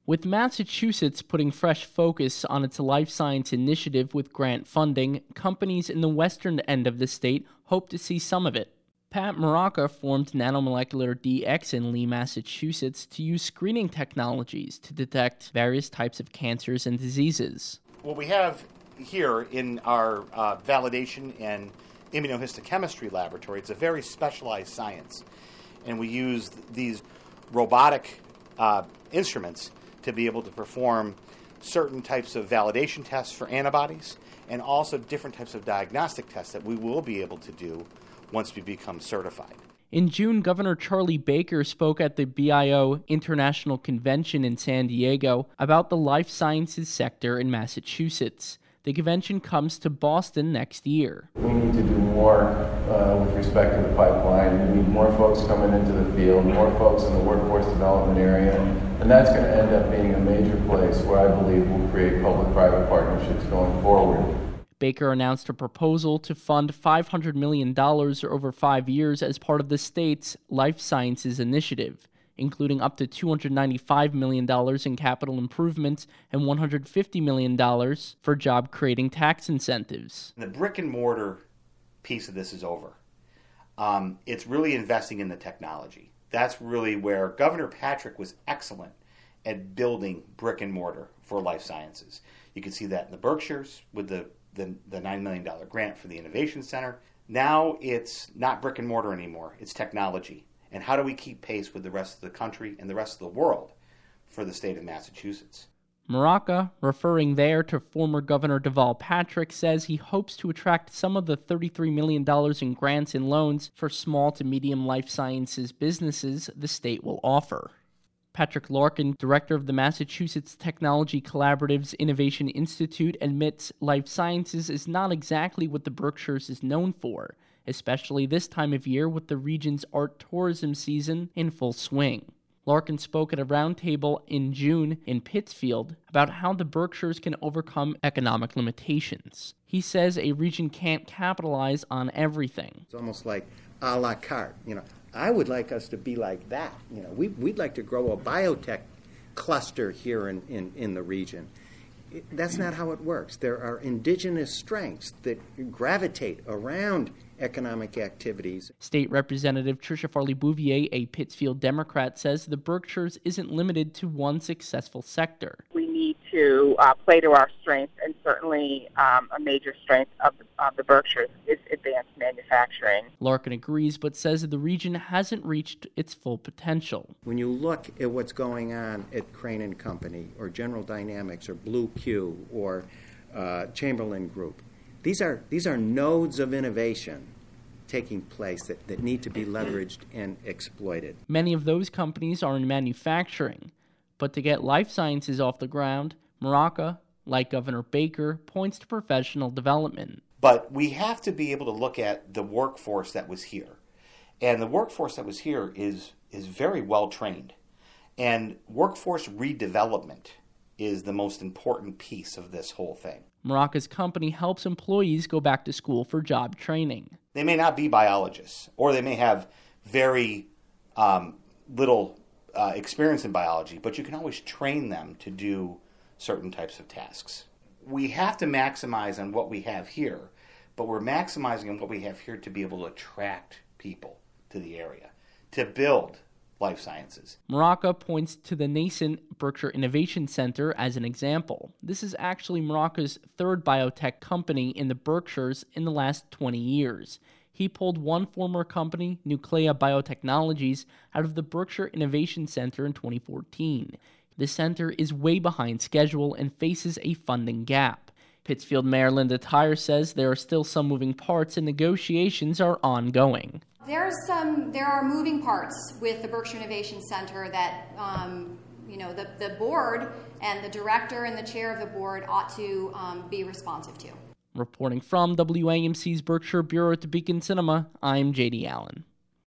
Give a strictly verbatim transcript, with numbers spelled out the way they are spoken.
With Massachusetts putting fresh focus on its life science initiative with grant funding, companies in the western end of the state hope to see some of it. Pat Maraca formed Nanomolecular D X in Lee, Massachusetts to use screening technologies to detect various types of cancers and diseases. What we have here in our uh, validation and immunohistochemistry laboratory, it's a very specialized science. And we use these robotic uh, instruments to be able to perform certain types of validation tests for antibodies and also different types of diagnostic tests that we will be able to do once we become certified. In June, Governor Charlie Baker spoke at the B I O International Convention in San Diego about the life sciences sector in Massachusetts. The convention comes to Boston next year. We need to do more uh, with respect to the pipeline. We need more folks coming into the field, more folks in the workforce development area, and that's going to end up being a major place where I believe we'll create public-private partnerships going forward. Baker announced a proposal to fund five hundred million dollars over five years as part of the state's Life Sciences Initiative, including up to two hundred ninety-five million dollars in capital improvements and one hundred fifty million dollars for job-creating tax incentives. The brick and mortar piece of this is over. Um, it's really investing in the technology. That's really where Governor Patrick was excellent at building brick and mortar for life sciences. You can see that in the Berkshires with the, the, the nine million dollars grant for the Innovation Center. Now it's not brick and mortar anymore, it's technology. And how do we keep pace with the rest of the country and the rest of the world for the state of Massachusetts? Maraca, referring there to former Governor Deval Patrick, says he hopes to attract some of the thirty-three million dollars in grants and loans for small to medium life sciences businesses the state will offer. Patrick Larkin, director of the Massachusetts Technology Collaborative's Innovation Institute, admits life sciences is not exactly what the Berkshires is known for, especially this time of year with the region's art tourism season in full swing. Larkin spoke at a roundtable in June in Pittsfield about how the Berkshires can overcome economic limitations. He says a region can't capitalize on everything. It's almost like a la carte. You know, I would like us to be like that. You know, we, we'd like to grow a biotech cluster here in, in, in the region. It, that's not how it works. There are indigenous strengths that gravitate around economic activities. State Representative Tricia Farley-Bouvier, a Pittsfield Democrat, says the Berkshires isn't limited to one successful sector. We need to uh, play to our strengths, and certainly um, a major strength of the, of the Berkshires is advanced manufacturing. Larkin agrees, but says that the region hasn't reached its full potential. When you look at what's going on at Crane and Company, or General Dynamics, or Blue Q, or uh, Chamberlain Group, These are these are nodes of innovation taking place that, that need to be leveraged and exploited. Many of those companies are in manufacturing, but to get life sciences off the ground, Maraca, like Governor Baker, points to professional development. But we have to be able to look at the workforce that was here. And the workforce that was here is, is very well trained. And workforce redevelopment is the most important piece of this whole thing. Maraca's company helps employees go back to school for job training. They may not be biologists, or they may have very um, little uh, experience in biology, but you can always train them to do certain types of tasks. We have to maximize on what we have here, but we're maximizing on what we have here to be able to attract people to the area, to build life sciences. Maraca points to the nascent Berkshire Innovation Center as an example. This is actually Maraca's third biotech company in the Berkshires in the last twenty years. He pulled one former company, Nuclea Biotechnologies, out of the Berkshire Innovation Center in twenty fourteen. The center is way behind schedule and faces a funding gap. Pittsfield Mayor Linda Tyre says there are still some moving parts and negotiations are ongoing. There's some, there are moving parts with the Berkshire Innovation Center that, um, you know, the, the board and the director and the chair of the board ought to um, be responsive to. Reporting from W A M C's Berkshire Bureau to Beacon Cinema, I'm J D Allen.